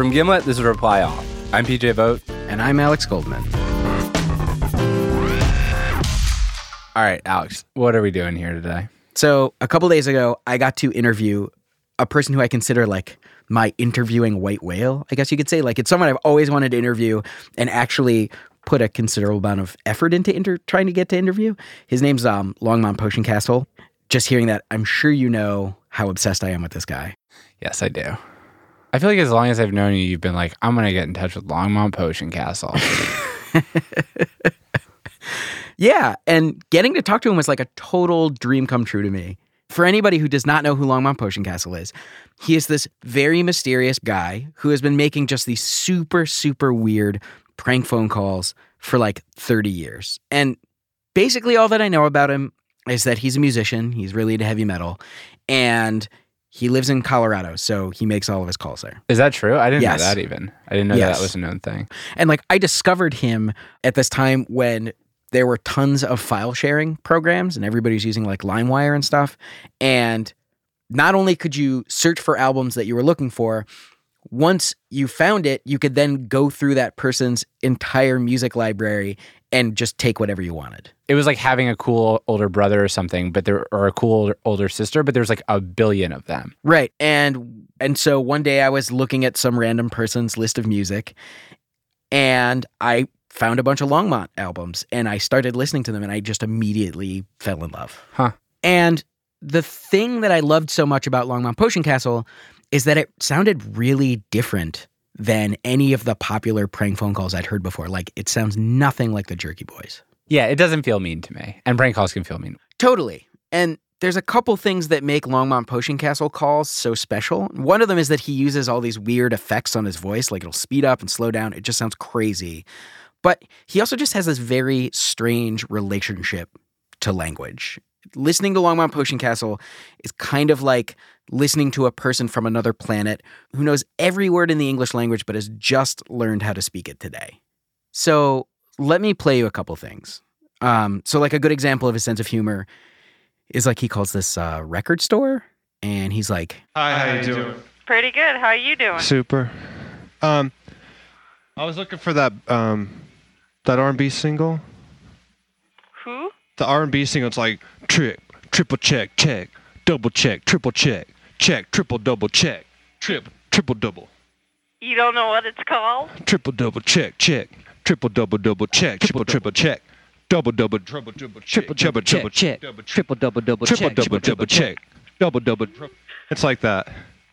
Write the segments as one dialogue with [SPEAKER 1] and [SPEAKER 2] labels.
[SPEAKER 1] From Gimlet, this is Reply All. I'm PJ Vogt.
[SPEAKER 2] And I'm Alex Goldman.
[SPEAKER 1] All right, Alex, what are we doing here today?
[SPEAKER 2] So a couple days ago, I got to interview a person who I consider like my interviewing white whale, I guess you could say. Like, it's someone I've always wanted to interview and actually put a considerable amount of effort into trying to get to interview. His name's Longmont Potion Castle. Just hearing that, I'm sure you know how obsessed I am with this guy.
[SPEAKER 1] Yes, I do. I feel like as long as I've known you, you've been like, I'm going to get in touch with Longmont Potion Castle.
[SPEAKER 2] Yeah, and getting to talk to him was like a total dream come true to me. For anybody who does not know who Longmont Potion Castle is, he is this very mysterious guy who has been making just these super, super weird prank phone calls for like 30 years. And basically all that I know about him is that he's a musician, he's really into heavy metal, and he lives in Colorado, so he makes all of his calls there.
[SPEAKER 1] Is that true? I didn't
[SPEAKER 2] Yes.
[SPEAKER 1] know that even. I didn't know that was a known thing.
[SPEAKER 2] And like I discovered him at this time when there were tons of file sharing programs and everybody's using like LimeWire and stuff. And not only could you search for albums that you were looking for, once you found it, you could then go through that person's entire music library and just take whatever you wanted.
[SPEAKER 1] It was like having a cool older brother or something, or a cool older sister, but there's like a billion of them.
[SPEAKER 2] Right. And so one day I was looking at some random person's list of music and I found a bunch of Longmont albums and I started listening to them and I just immediately fell in love.
[SPEAKER 1] Huh.
[SPEAKER 2] And the thing that I loved so much about Longmont Potion Castle is that it sounded really different than any of the popular prank phone calls I'd heard before. Like, it sounds nothing like the Jerky Boys.
[SPEAKER 1] Yeah, it doesn't feel mean to me. And prank calls can feel mean.
[SPEAKER 2] Totally. And there's a couple things that make Longmont Potion Castle calls so special. One of them is that he uses all these weird effects on his voice, like it'll speed up and slow down. It just sounds crazy. But he also just has this very strange relationship to language. Listening to Longmont Potion Castle is kind of like listening to a person from another planet who knows every word in the English language but has just learned how to speak it today. So let me play you a couple things. So like a good example of his sense of humor is like he calls this record store and he's like,
[SPEAKER 3] Hi, how you doing?
[SPEAKER 4] Pretty good. How are you doing?
[SPEAKER 3] Super. I was looking for that R&B single.
[SPEAKER 4] Who?
[SPEAKER 3] The R&B single. It's like triple check, double check, triple check, triple double check, triple double.
[SPEAKER 4] You don't know what it's called?
[SPEAKER 3] Triple double check, triple double check, triple check, double check, triple check,
[SPEAKER 5] triple double check.
[SPEAKER 3] double. It's like that.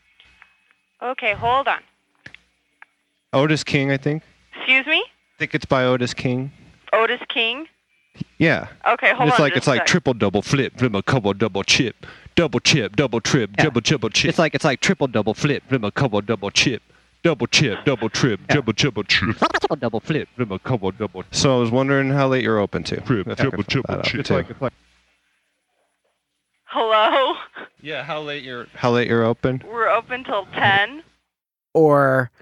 [SPEAKER 4] Okay, hold on.
[SPEAKER 3] Otis King, I think.
[SPEAKER 4] Excuse me?
[SPEAKER 3] I think it's by Otis King.
[SPEAKER 4] Otis King?
[SPEAKER 3] Yeah.
[SPEAKER 4] Okay, hold on.
[SPEAKER 3] It's like triple double flip, a couple double chip, double trip, double chip.
[SPEAKER 5] It's like triple double flip,
[SPEAKER 3] a couple double chip, double trip, double chip.
[SPEAKER 5] triple double flip.
[SPEAKER 3] A couple double. So I was wondering how late you're open to. Triple chip. It's like.
[SPEAKER 4] Hello?
[SPEAKER 3] Yeah, how late you're open?
[SPEAKER 4] We're open till 10.
[SPEAKER 2] or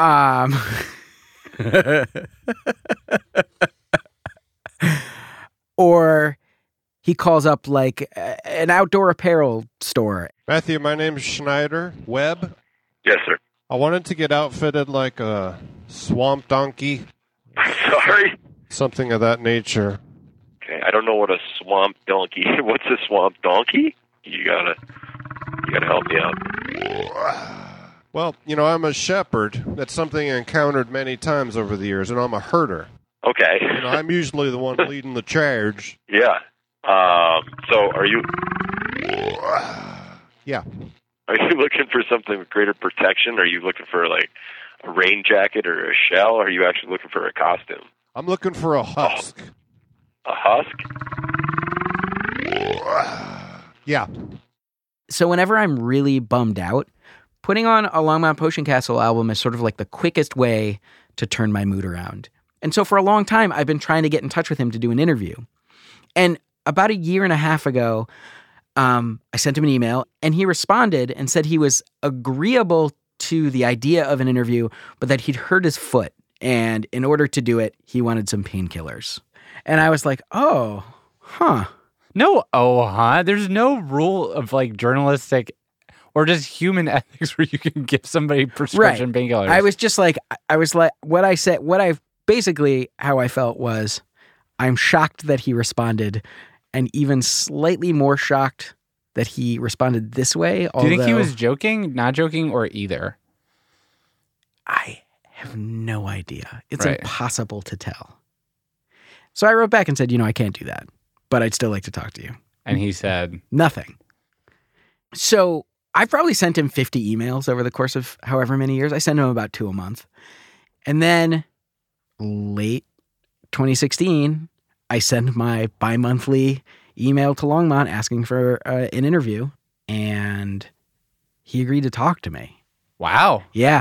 [SPEAKER 2] or he calls up like an outdoor apparel store.
[SPEAKER 6] Matthew, my name's Schneider. Webb?
[SPEAKER 7] Yes, sir.
[SPEAKER 6] I wanted to get outfitted like a swamp donkey.
[SPEAKER 7] Sorry?
[SPEAKER 6] Something of that nature.
[SPEAKER 7] Okay, I don't know what a swamp donkey. What's a swamp donkey? You gotta help me out.
[SPEAKER 6] Well, I'm a shepherd. That's something I encountered many times over the years, and I'm a herder.
[SPEAKER 7] Okay.
[SPEAKER 6] I'm usually the one leading the charge.
[SPEAKER 7] Yeah. So are you...
[SPEAKER 6] Yeah.
[SPEAKER 7] Are you looking for something with greater protection? Are you looking for, like, a rain jacket or a shell? Or are you actually looking for a costume?
[SPEAKER 6] I'm looking for a husk.
[SPEAKER 7] A husk?
[SPEAKER 6] Yeah.
[SPEAKER 2] So whenever I'm really bummed out, putting on a Longmont Potion Castle album is sort of like the quickest way to turn my mood around. And so for a long time, I've been trying to get in touch with him to do an interview. And about a year and a half ago, I sent him an email, and he responded and said he was agreeable to the idea of an interview, but that he'd hurt his foot. And in order to do it, he wanted some painkillers. And I was like, oh, huh.
[SPEAKER 1] No, there's no rule of like journalistic. or just human ethics where you can give somebody prescription painkillers.
[SPEAKER 2] I was just like, what I said, basically how I felt was, I'm shocked that he responded, and even slightly more shocked that he responded this way.
[SPEAKER 1] Do you think he was joking, not joking, or either?
[SPEAKER 2] I have no idea. It's impossible to tell. So I wrote back and said, I can't do that, but I'd still like to talk to you.
[SPEAKER 1] And he said?
[SPEAKER 2] Nothing. So I've probably sent him 50 emails over the course of however many years. I send him about 2 a month. And then late 2016, I sent my bi-monthly email to Longmont asking for an interview, and he agreed to talk to me.
[SPEAKER 1] Wow.
[SPEAKER 2] Yeah.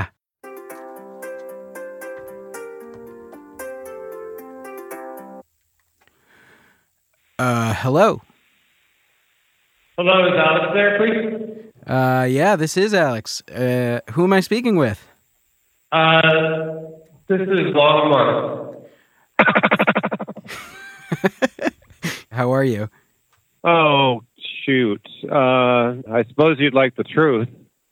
[SPEAKER 2] Hello.
[SPEAKER 8] Hello, is Alex there, please?
[SPEAKER 2] Yeah, this is Alex. Who am I speaking with?
[SPEAKER 8] This is Longmont.
[SPEAKER 2] How are you?
[SPEAKER 8] Oh, shoot. I suppose you'd like the truth.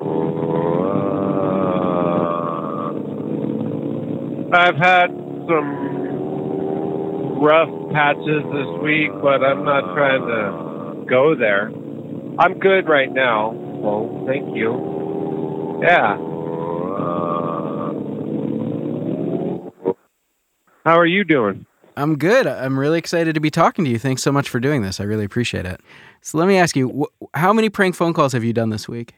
[SPEAKER 8] I've had some rough patches this week, but I'm not trying to go there. I'm good right now. Well, thank you. Yeah. How are you doing?
[SPEAKER 2] I'm good. I'm really excited to be talking to you. Thanks so much for doing this. I really appreciate it. So let me ask you, how many prank phone calls have you done this week?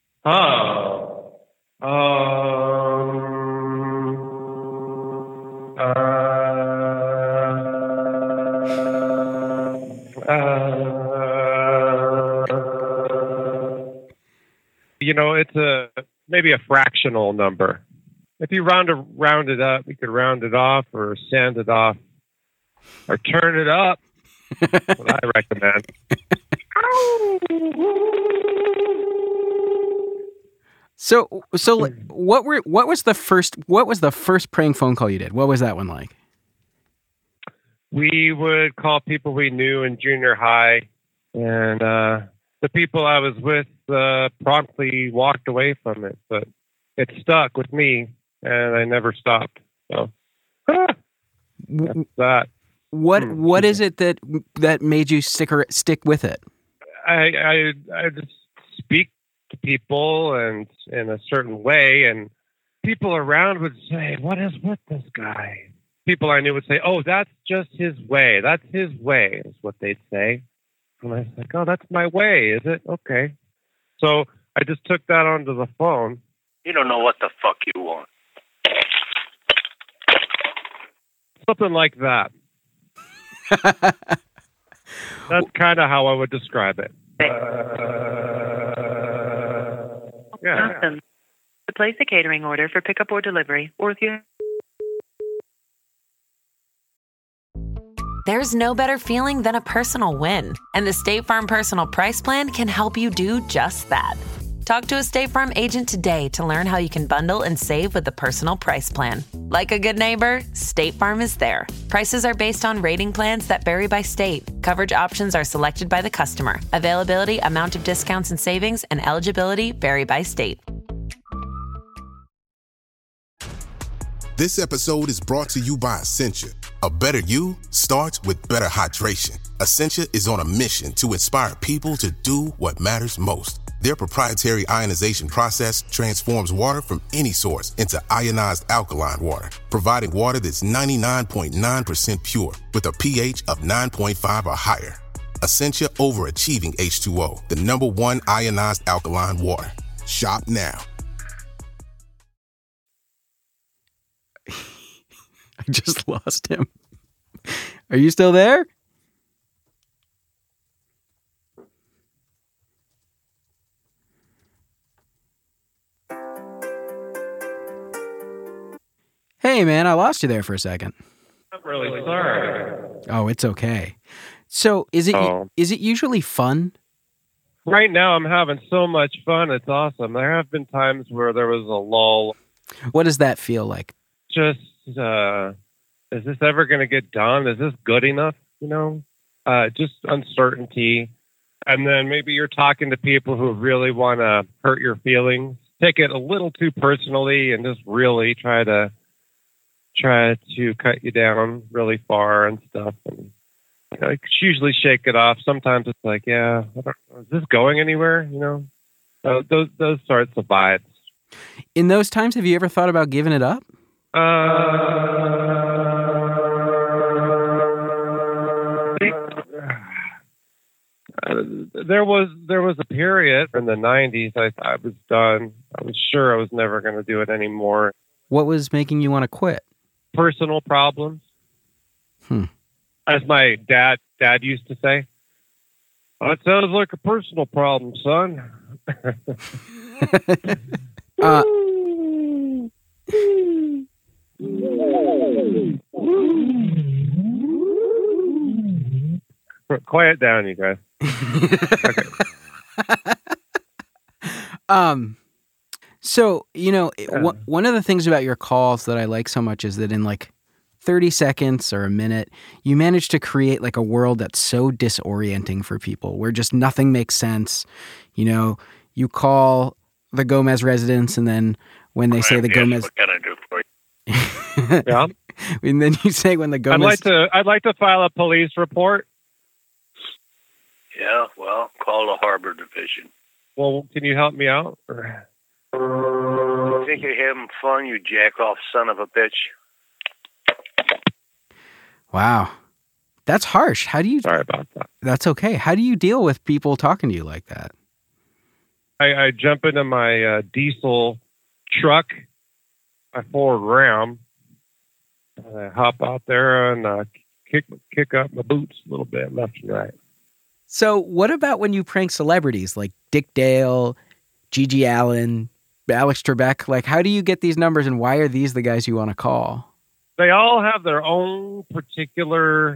[SPEAKER 8] It's maybe a fractional number. If you round it up, you could round it off or sand it off or turn it up. That's what I recommend.
[SPEAKER 2] So what was the first prank phone call you did? What was that one like?
[SPEAKER 8] We would call people we knew in junior high, and the people I was with promptly walked away from it, but it stuck with me, and I never stopped. So that's that.
[SPEAKER 2] What is it that made you stick with it?
[SPEAKER 8] I just speak to people and in a certain way, and people around would say, "What is with this guy?" People I knew would say, "Oh, that's just his way. That's his way," is what they'd say. And I was like, "Oh, that's my way, is it? Okay." So I just took that onto the phone.
[SPEAKER 7] You don't know what the fuck you want.
[SPEAKER 8] Something like that. That's kind of how I would describe it. Yeah.
[SPEAKER 9] Awesome. To place a catering order for pickup or delivery, or if you...
[SPEAKER 10] There's no better feeling than a personal win, and the State Farm Personal Price Plan can help you do just that. Talk to a State Farm agent today to learn how you can bundle and save with the Personal Price Plan. Like a good neighbor, State Farm is there. Prices are based on rating plans that vary by state. Coverage options are selected by the customer. Availability, amount of discounts and savings, and eligibility vary by state.
[SPEAKER 11] This episode is brought to you by Essentia. A better you starts with better hydration. Essentia is on a mission to inspire people to do what matters most. Their proprietary ionization process transforms water from any source into ionized alkaline water, providing water that's 99.9% pure with a pH of 9.5 or higher. Essentia Overachieving H2O, the #1 ionized alkaline water. Shop now.
[SPEAKER 2] I just lost him. Are you still there? Hey, man, I lost you there for a second.
[SPEAKER 8] I'm really sorry.
[SPEAKER 2] Oh, it's okay. So, is it usually fun?
[SPEAKER 8] Right now, I'm having so much fun. It's awesome. There have been times where there was a lull.
[SPEAKER 2] What does that feel like?
[SPEAKER 8] Just, is this ever going to get done? Is this good enough? Just uncertainty. And then maybe you're talking to people who really want to hurt your feelings, take it a little too personally, and just really try to cut you down really far and stuff. And I usually shake it off. Sometimes it's like, yeah, is this going anywhere? Those sorts of vibes.
[SPEAKER 2] In those times, have you ever thought about giving it up?
[SPEAKER 8] There was a period in the 90s. I was done. I was sure I was never going to do it anymore.
[SPEAKER 2] What was making you want to quit?
[SPEAKER 8] Personal problems. As my dad used to say, that sounds like a personal problem, son. Quiet down, you guys. Okay.
[SPEAKER 2] So, one of the things about your calls that I like so much is that in like 30 seconds or a minute, you manage to create like a world that's so disorienting for people where just nothing makes sense. You call the Gomez residence, and then when they say the Gomez...
[SPEAKER 7] What can I do for you?
[SPEAKER 8] Yeah.
[SPEAKER 2] And then you say when the Gomez...
[SPEAKER 8] I'd like to file a police report.
[SPEAKER 7] Yeah, well, call the Harbor Division.
[SPEAKER 8] Well, can you help me out?
[SPEAKER 7] You think you're having fun, you jack-off son of a bitch?
[SPEAKER 2] Wow. That's harsh. How do you...
[SPEAKER 8] Sorry about that.
[SPEAKER 2] That's okay. How do you deal with people talking to you like that?
[SPEAKER 8] I jump into my diesel truck, my Ford Ram, and I hop out there and kick up my boots a little bit, left and right.
[SPEAKER 2] So what about when you prank celebrities like Dick Dale, Gigi Allen, Alex Trebek? Like, how do you get these numbers, and why are these the guys you want to call?
[SPEAKER 8] They all have their own particular,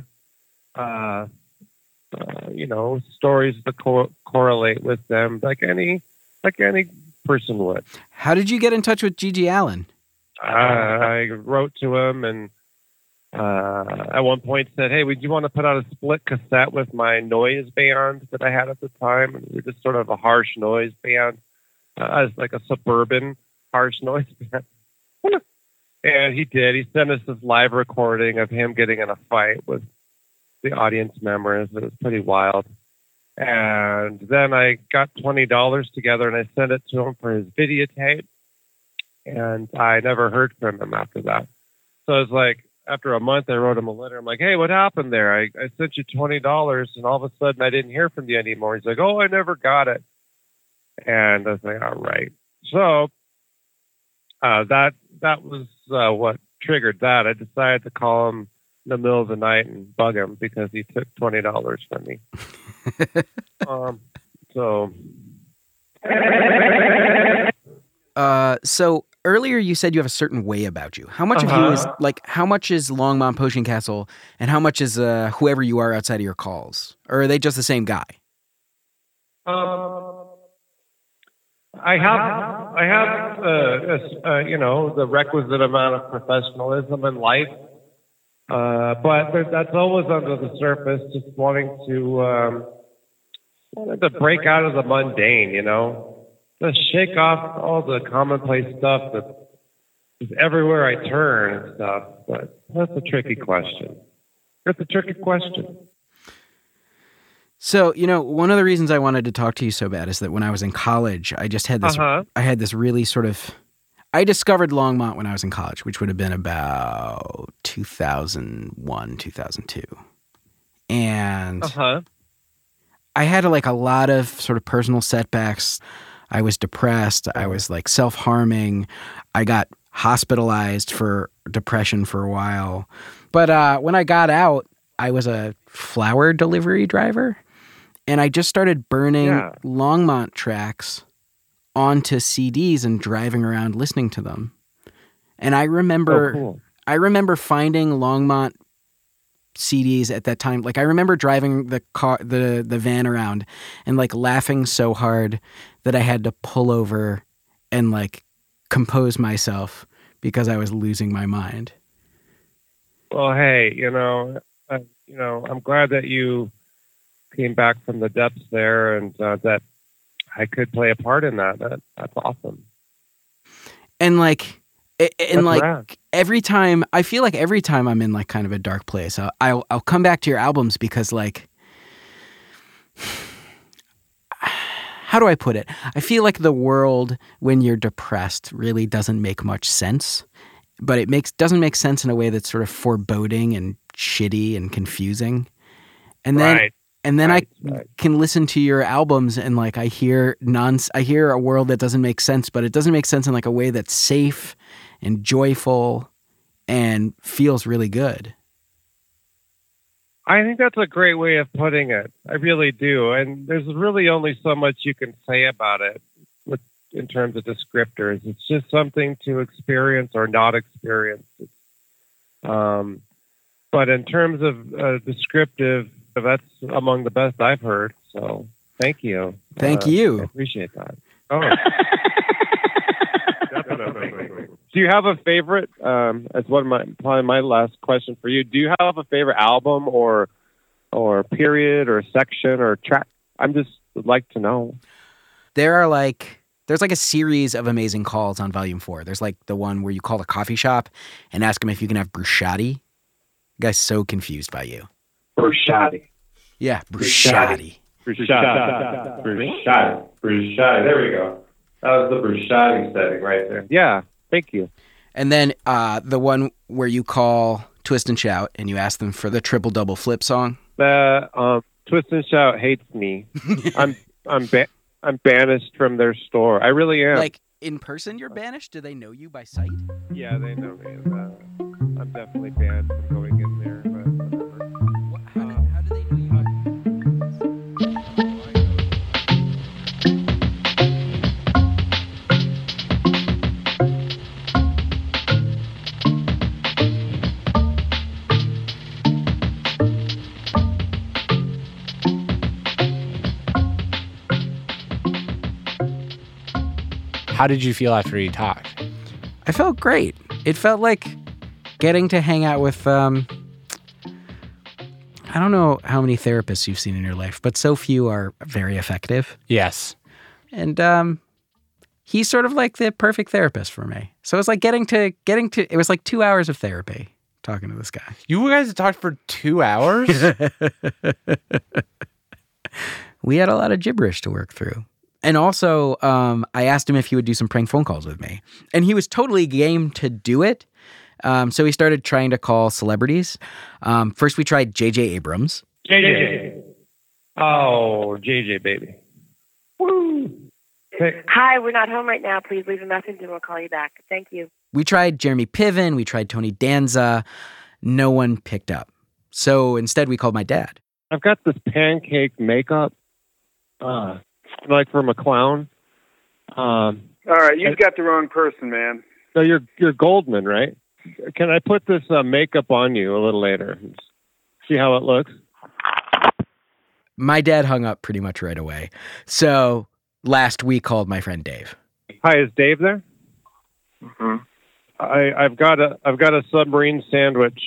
[SPEAKER 8] stories that correlate with them, like any person would.
[SPEAKER 2] How did you get in touch with Gigi Allen?
[SPEAKER 8] I wrote to him and at one point said, hey, would you want to put out a split cassette with my noise band that I had at the time? And we were just sort of a harsh noise band, as like a suburban harsh noise band. And he did. He sent us this live recording of him getting in a fight with the audience members. It was pretty wild. And then I got $20 together and I sent it to him for his videotape. And I never heard from him after that. So it was like, after a month, I wrote him a letter. I'm like, hey, what happened there? I sent you $20 and all of a sudden I didn't hear from you anymore. He's like, oh, I never got it. And I was like, all right. So that was what triggered that. I decided to call him in the middle of the night and bug him because he took $20 from me.
[SPEAKER 2] So earlier you said you have a certain way about you. How much of you is how much is Longmont Potion Castle, and how much is whoever you are outside of your calls? Or are they just the same guy?
[SPEAKER 8] I have the requisite amount of professionalism in life, but that's always under the surface, just wanting to break out of the mundane, just shake off all the commonplace stuff that is everywhere I turn and stuff. But that's a tricky question.
[SPEAKER 2] So, one of the reasons I wanted to talk to you so bad is that when I was in college, I just had this, I had this really I discovered Longmont when I was in college, which would have been about 2001, 2002. And I had a lot of sort of personal setbacks. I was depressed. I was self-harming. I got hospitalized for depression for a while. But when I got out, I was a flower delivery driver. And I just started burning Longmont tracks onto CDs and driving around listening to them. And I remember finding Longmont CDs at that time. I remember driving the van around and laughing so hard that I had to pull over and compose myself because I was losing my mind.
[SPEAKER 8] Well, hey, I'm glad that you came back from the depths there, and that I could play a part in that. That's awesome.
[SPEAKER 2] And like,
[SPEAKER 8] rad.
[SPEAKER 2] every time, I feel like every time I'm in like kind of a dark place, I'll come back to your albums because like, how do I put it? I feel like the world when you're depressed really doesn't make much sense, but it doesn't make sense in a way that's sort of foreboding and shitty and confusing. And then I can listen to your albums and like I hear a world that doesn't make sense, but it doesn't make sense in like a way that's safe and joyful and feels really good.
[SPEAKER 8] I think that's a great way of putting it. I really do. And there's really only so much you can say about it in terms of descriptors. It's just something to experience or not experience. But in terms of descriptive, that's among the best I've heard. So thank you.
[SPEAKER 2] Thank you.
[SPEAKER 8] I appreciate that. Oh. Definitely. Do you have a favorite? As probably my last question for you. Do you have a favorite album or period or section or track? I'm just would like to know.
[SPEAKER 2] There's like a series of amazing calls on Volume 4. There's like the one where you call the coffee shop and ask them if you can have bruschetta. The guy's so confused by you.
[SPEAKER 12] Bruschetta.
[SPEAKER 2] Yeah, bruschetta.
[SPEAKER 12] Bruschetta. There we go. That was the bruschetta setting right there.
[SPEAKER 8] Yeah, thank you.
[SPEAKER 2] And then the one where you call Twist and Shout and you ask them for the triple double flip song.
[SPEAKER 8] Twist and Shout hates me. I'm banished from their store. I really am.
[SPEAKER 2] Like in person, you're banished? Do they know you by sight?
[SPEAKER 8] Yeah, they know me. I'm definitely banned from going in there. But
[SPEAKER 2] how do they know you?
[SPEAKER 1] How did you feel after you talked?
[SPEAKER 2] I felt great. It felt like getting to hang out with, I don't know how many therapists you've seen in your life, but so few are very effective.
[SPEAKER 1] Yes.
[SPEAKER 2] And he's sort of like the perfect therapist for me. So it's like getting to, it was like 2 hours of therapy talking to this guy.
[SPEAKER 1] You guys talked for 2 hours?
[SPEAKER 2] We had a lot of gibberish to work through. And also, I asked him if he would do some prank phone calls with me. And he was totally game to do it. So he started trying to call celebrities. First, we tried J.J. Abrams.
[SPEAKER 8] JJ. Oh, JJ, baby. Woo. Hey.
[SPEAKER 13] Hi, we're not home right now. Please leave a message and we'll call you back. Thank you.
[SPEAKER 2] We tried Jeremy Piven. We tried Tony Danza. No one picked up. So instead, we called my dad.
[SPEAKER 8] I've got this pancake makeup. Like from a clown.
[SPEAKER 14] All right, you've got the wrong person, man.
[SPEAKER 8] So you're Goldman, right? Can I put this makeup on you a little later? See how it looks?
[SPEAKER 2] My dad hung up pretty much right away. So last week called my friend Dave.
[SPEAKER 8] Hi, is Dave there?
[SPEAKER 14] Mm-hmm.
[SPEAKER 8] I've got a submarine sandwich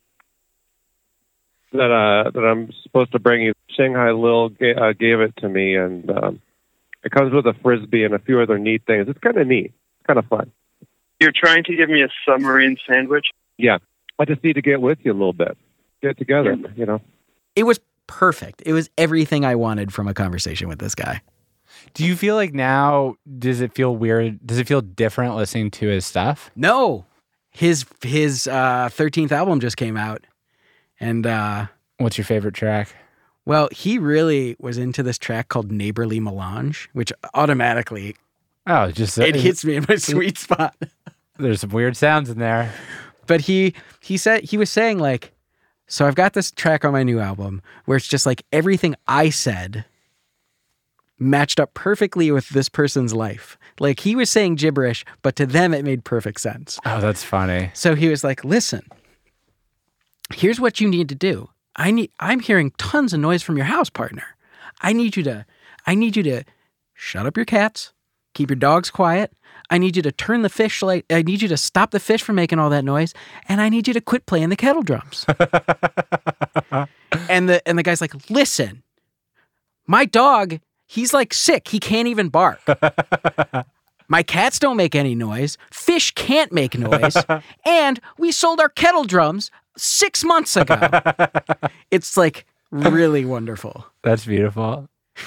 [SPEAKER 8] that I'm supposed to bring you. Shanghai Lil gave it to me, and it comes with a Frisbee and a few other neat things. It's kind of neat. It's kind of fun.
[SPEAKER 14] You're trying to give me a submarine sandwich?
[SPEAKER 8] Yeah. I just need to get with you a little bit. Get together, you know.
[SPEAKER 2] It was perfect. It was everything I wanted from a conversation with this guy.
[SPEAKER 1] Do you feel like now, does it feel weird? Does it feel different listening to his stuff?
[SPEAKER 2] No. His 13th album just came out. And
[SPEAKER 1] what's your favorite track?
[SPEAKER 2] Well, he really was into this track called Neighborly Melange, which automatically it hits me in my sweet spot.
[SPEAKER 1] There's some weird sounds in there.
[SPEAKER 2] But he was saying like, so I've got this track on my new album where it's just like everything I said matched up perfectly with this person's life. Like he was saying gibberish, but to them it made perfect sense.
[SPEAKER 1] Oh, that's funny.
[SPEAKER 2] So he was like, listen, here's what you need to do. I'm hearing tons of noise from your house, partner. I need you to shut up your cats, keep your dogs quiet. I need you to turn the fish light. I need you to stop the fish from making all that noise, and I need you to quit playing the kettle drums. and the guy's like, listen, My dog, he's like sick. He can't even bark. My cats don't make any noise. Fish can't make noise. And we sold our kettle drums 6 months ago. It's like really wonderful.
[SPEAKER 1] That's beautiful.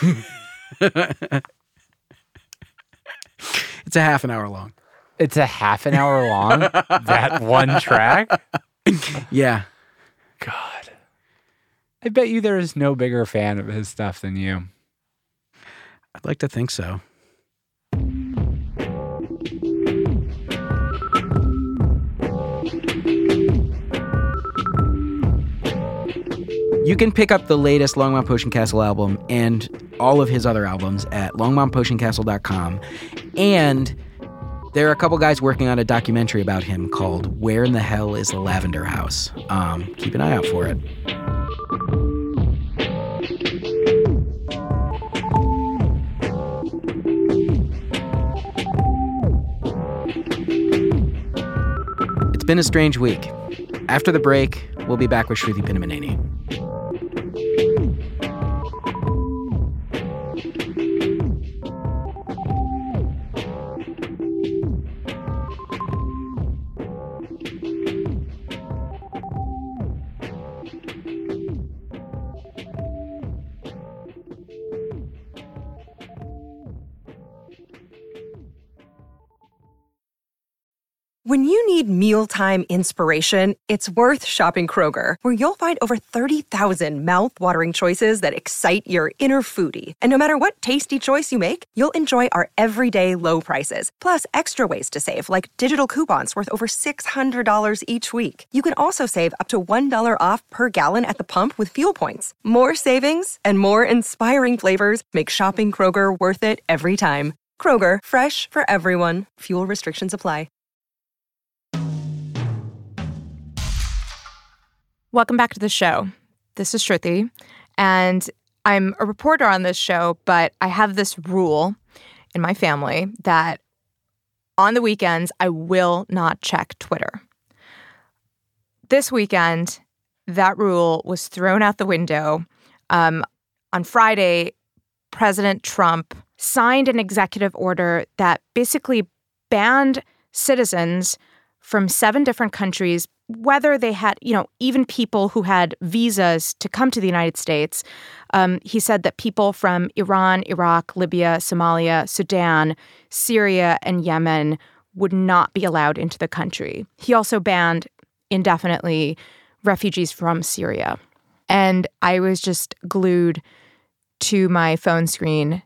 [SPEAKER 2] It's a half an hour long.
[SPEAKER 1] It's a half an hour long? That one track?
[SPEAKER 2] Yeah.
[SPEAKER 1] God. I bet you there is no bigger fan of his stuff than you.
[SPEAKER 2] I'd like to think so. You can pick up the latest Longmont Potion Castle album and all of his other albums at longmontpotioncastle.com. And there are a couple guys working on a documentary about him called Where in the Hell is the Lavender House? Keep an eye out for it. It's been a strange week. After the break, we'll be back with Shruti Pinnamaneni.
[SPEAKER 15] When you need mealtime inspiration, it's worth shopping Kroger, where you'll find over 30,000 mouth-watering choices that excite your inner foodie. And no matter what tasty choice you make, you'll enjoy our everyday low prices, plus extra ways to save, like digital coupons worth over $600 each week. You can also save up to $1 off per gallon at the pump with fuel points. More savings and more inspiring flavors make shopping Kroger worth it every time. Kroger, fresh for everyone. Fuel restrictions apply.
[SPEAKER 16] Welcome back to the show. This is Shruti, and I'm a reporter on this show, but I have this rule in my family that on the weekends, I will not check Twitter. This weekend, that rule was thrown out the window. On Friday, President Trump signed an executive order that basically banned citizens from 7 different countries, whether they had, even people who had visas to come to the United States. He said that people from Iran, Iraq, Libya, Somalia, Sudan, Syria, and Yemen would not be allowed into the country. He also banned indefinitely refugees from Syria. And I was just glued to my phone screen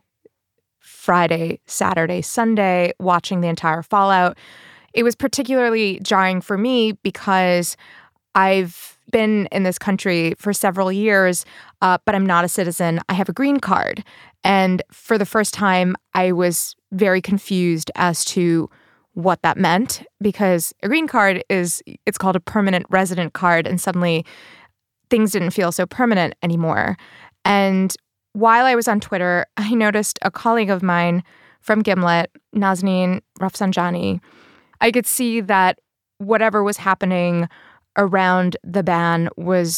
[SPEAKER 16] Friday, Saturday, Sunday, watching the entire fallout. It was particularly jarring for me because I've been in this country for several years, but I'm not a citizen. I have a green card. And for the first time, I was very confused as to what that meant, because a green card it's called a permanent resident card, and suddenly things didn't feel so permanent anymore. And while I was on Twitter, I noticed a colleague of mine from Gimlet, Nazanin Rafsanjani. I could see that whatever was happening around the ban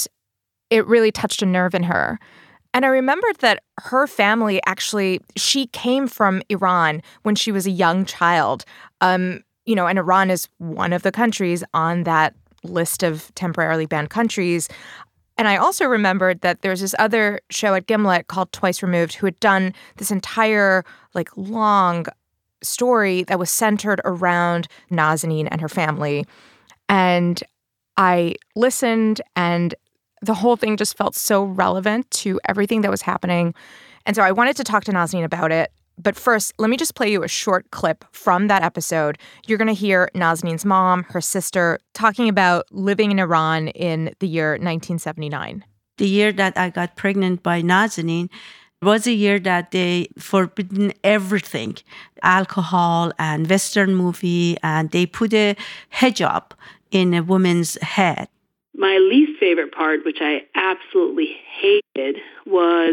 [SPEAKER 16] it really touched a nerve in her. And I remembered that her family she came from Iran when she was a young child. And Iran is one of the countries on that list of temporarily banned countries. And I also remembered that there's this other show at Gimlet called Twice Removed who had done this entire long story that was centered around Nazanin and her family. And I listened, and the whole thing just felt so relevant to everything that was happening. And so I wanted to talk to Nazanin about it. But first, let me just play you a short clip from that episode. You're going to hear Nazanin's mom, her sister, talking about living in Iran in the year 1979.
[SPEAKER 17] The year that I got pregnant by Nazanin was a year that they forbidden everything, alcohol and Western movie, and they put a hijab in a woman's head.
[SPEAKER 18] My least favorite part, which I absolutely hated, was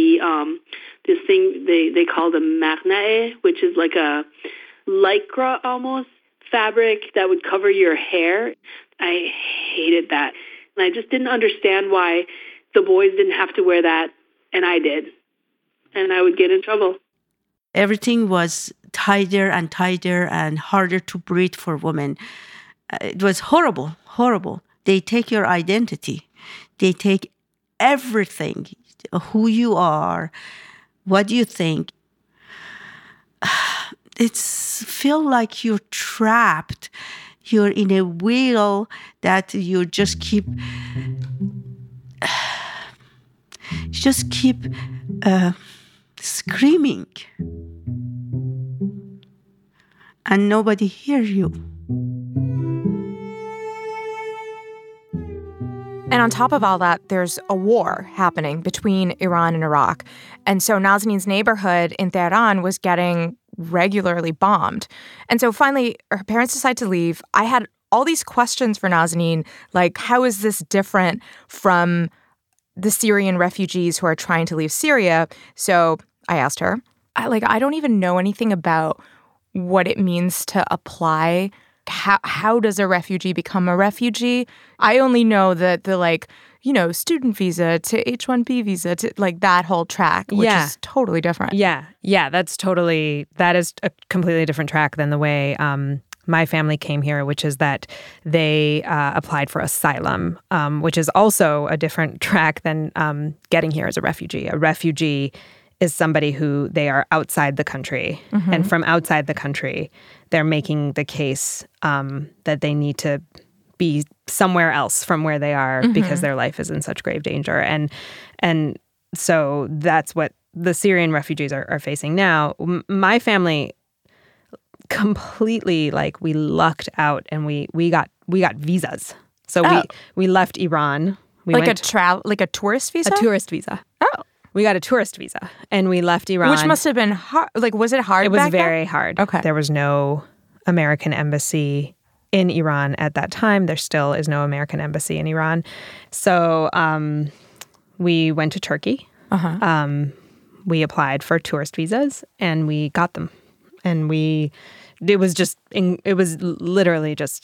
[SPEAKER 18] this thing they call the marnae, which is like a lycra almost fabric that would cover your hair. I hated that. And I just didn't understand why the boys didn't have to wear that, and I did. and I would get in trouble.
[SPEAKER 17] Everything was tighter and tighter and harder to breathe for women. It was horrible, horrible. They take your identity. They take everything, who you are, what you think. It's feel like you're trapped. You're in a wheel that you just keep screaming, and nobody hears you.
[SPEAKER 16] And on top of all that, there's a war happening between Iran and Iraq. And so Nazanin's neighborhood in Tehran was getting regularly bombed. And so finally, her parents decide to leave. I had all these questions for Nazanin, like, how is this different from the Syrian refugees who are trying to leave Syria? So I asked her, I don't even know anything about what it means to apply. How does a refugee become a refugee? I only know that the student visa to H-1B visa to that whole track, which is totally different.
[SPEAKER 19] Yeah, that is a completely different track than the way my family came here, which is that they applied for asylum, which is also a different track than getting here as a refugee. A refugee is somebody who they are outside the country. Mm-hmm. And from outside the country, they're making the case that they need to be somewhere else from where they are because their life is in such grave danger. And so that's what the Syrian refugees are facing now. My family completely, we lucked out and we got visas. So we left Iran. We
[SPEAKER 16] went a tourist visa?
[SPEAKER 19] A tourist visa.
[SPEAKER 16] Oh.
[SPEAKER 19] We got a tourist visa and we left Iran.
[SPEAKER 16] Which must have been hard. Was it hard?
[SPEAKER 19] It was
[SPEAKER 16] back
[SPEAKER 19] very
[SPEAKER 16] then?
[SPEAKER 19] hard.
[SPEAKER 16] Okay.
[SPEAKER 19] There was no American embassy in Iran at that time. There still is no American embassy in Iran. So we went to Turkey. Uh-huh. We applied for tourist visas and we got them. And it was literally just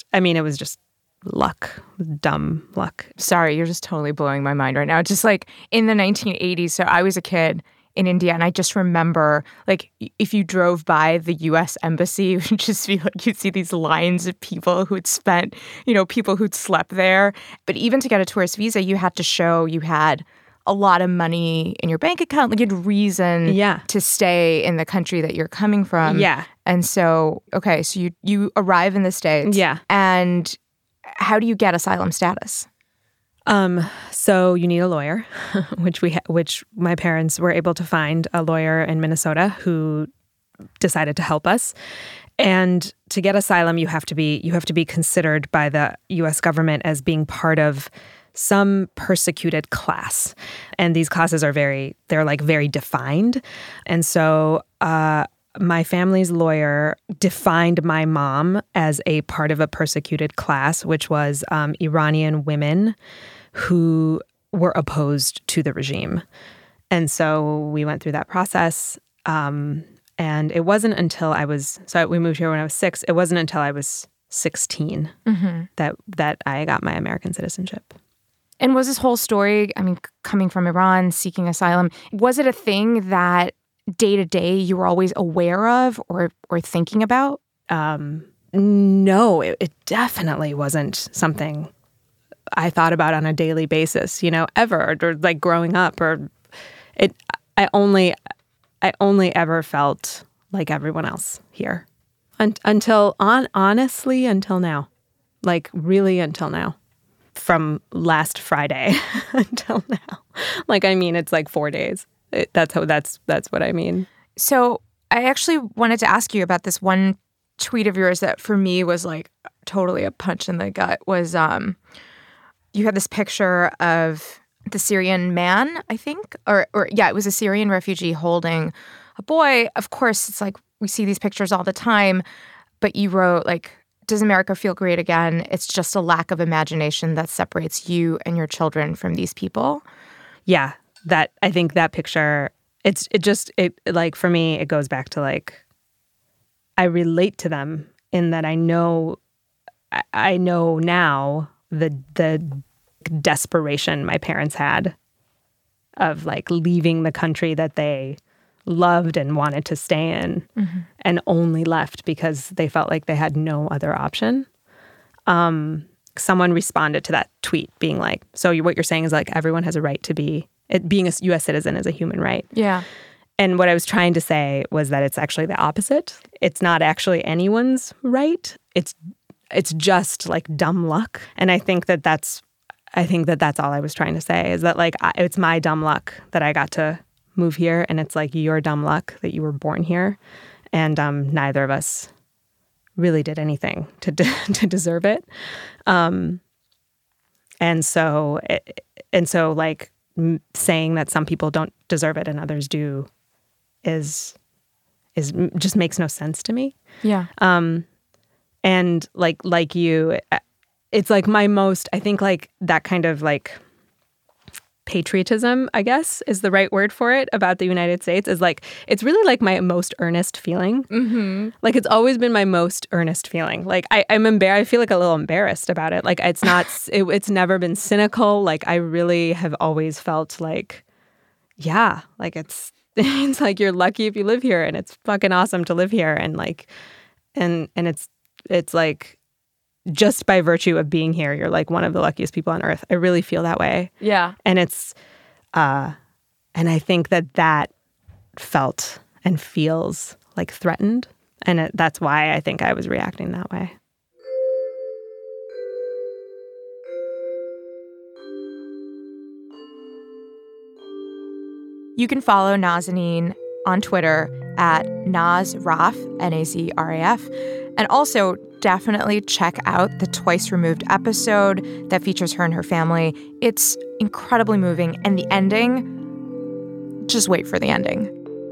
[SPEAKER 19] luck, dumb luck.
[SPEAKER 16] Sorry, you're just totally blowing my mind right now. Just in the 1980s, so I was a kid in India, and I just remember, if you drove by the U.S. embassy, it would just be you'd see these lines of people who'd spent, people who'd slept there. But even to get a tourist visa, you had to show you had a lot of money in your bank account, you had reason to stay in the country that you're coming from.
[SPEAKER 19] Yeah.
[SPEAKER 16] And so, okay, so you arrive in the States.
[SPEAKER 19] Yeah.
[SPEAKER 16] And how do you get asylum status?
[SPEAKER 19] So you need a lawyer, which my parents were able to find a lawyer in Minnesota who decided to help us. And to get asylum, you have to be considered by the U.S. government as being part of some persecuted class. And these classes are very defined. And so my family's lawyer defined my mom as a part of a persecuted class, which was Iranian women who were opposed to the regime. And so we went through that process. And it wasn't until we moved here when I was 6. It wasn't until I was 16 that I got my American citizenship.
[SPEAKER 16] And was this whole story, coming from Iran, seeking asylum, was it a thing that day to day you were always aware of or thinking about?
[SPEAKER 19] No, it definitely wasn't something I thought about on a daily basis, ever, or growing up, or I only ever felt like everyone else here until now, really until now. From last Friday until now. It's 4 days. That's what I mean.
[SPEAKER 16] So I actually wanted to ask you about this one tweet of yours that for me was totally a punch in the gut. Was you had this picture of the Syrian man, I think, or it was a Syrian refugee holding a boy. Of course, it's we see these pictures all the time, but you wrote does America feel great again? It's just a lack of imagination that separates you and your children from these people.
[SPEAKER 19] Yeah, I think that picture, for me, it goes back to I relate to them in that I know now the desperation my parents had of leaving the country that they loved and wanted to stay in and only left because they felt like they had no other option. Someone responded to that tweet being like, so what you're saying is like everyone has a right to being a U.S. citizen is a human right.
[SPEAKER 16] Yeah.
[SPEAKER 19] And what I was trying to say was that it's actually the opposite. It's not actually anyone's right. It's just like dumb luck. And I think that that's all I was trying to say is that like it's my dumb luck that I got to move here, and it's like your dumb luck that you were born here, and neither of us really did anything to deserve it. And so like saying that some people don't deserve it and others do is just makes no sense to me.
[SPEAKER 16] Yeah.
[SPEAKER 19] And like you, it's like I think like that kind of like patriotism, I guess, is the right word for it about the United States is like, it's really like my most earnest feeling.
[SPEAKER 16] Mm-hmm.
[SPEAKER 19] Like it's always been my most earnest feeling. Like I feel like a little embarrassed about it. Like it's not, it's never been cynical. Like I really have always felt like, yeah, like it's like you're lucky if you live here and it's fucking awesome to live here. And like, and it's like, just by virtue of being here, you're like one of the luckiest people on earth. I really feel that way.
[SPEAKER 16] Yeah.
[SPEAKER 19] And it's, and I think that felt and feels like threatened. And that's why I think I was reacting that way.
[SPEAKER 16] You can follow Nazanin on Twitter at Nazraf, Nazraf. And also, definitely check out the Twice Removed episode that features her and her family. It's incredibly moving. And the ending, just wait for the ending.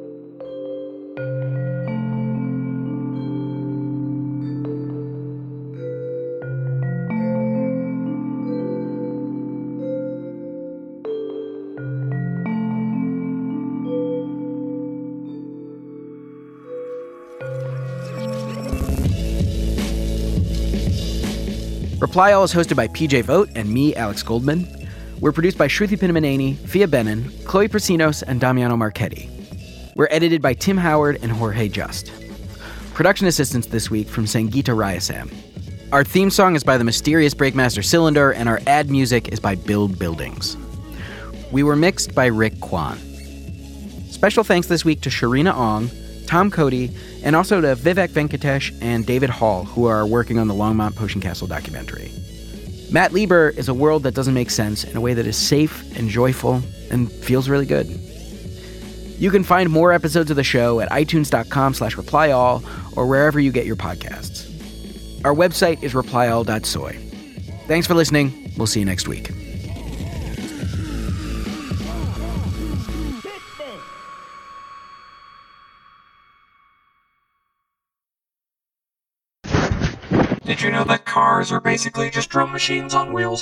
[SPEAKER 2] Reply All is hosted by PJ Vogt and me, Alex Goldman. We're produced by Shruti Pinnamaneni, Fia Benin, Chloe Prasinos, and Damiano Marchetti. We're edited by Tim Howard and Jorge Just. Production assistance this week from Sangeeta Rayasam. Our theme song is by the mysterious Breakmaster Cylinder, and our ad music is by Build Buildings. We were mixed by Rick Kwan. Special thanks this week to Sharina Ong, Tom Cody, and also to Vivek Venkatesh and David Hall, who are working on the Longmont Potion Castle documentary. Matt Lieber is a world that doesn't make sense in a way that is safe and joyful and feels really good. You can find more episodes of the show at itunes.com/replyall or wherever you get your podcasts. Our website is replyall.soy. Thanks for listening. We'll see you next week.
[SPEAKER 20] Did you know that cars are basically just drum machines on wheels?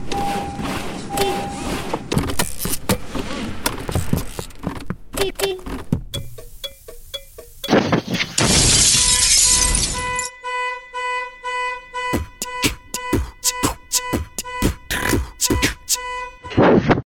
[SPEAKER 21] Beep beep.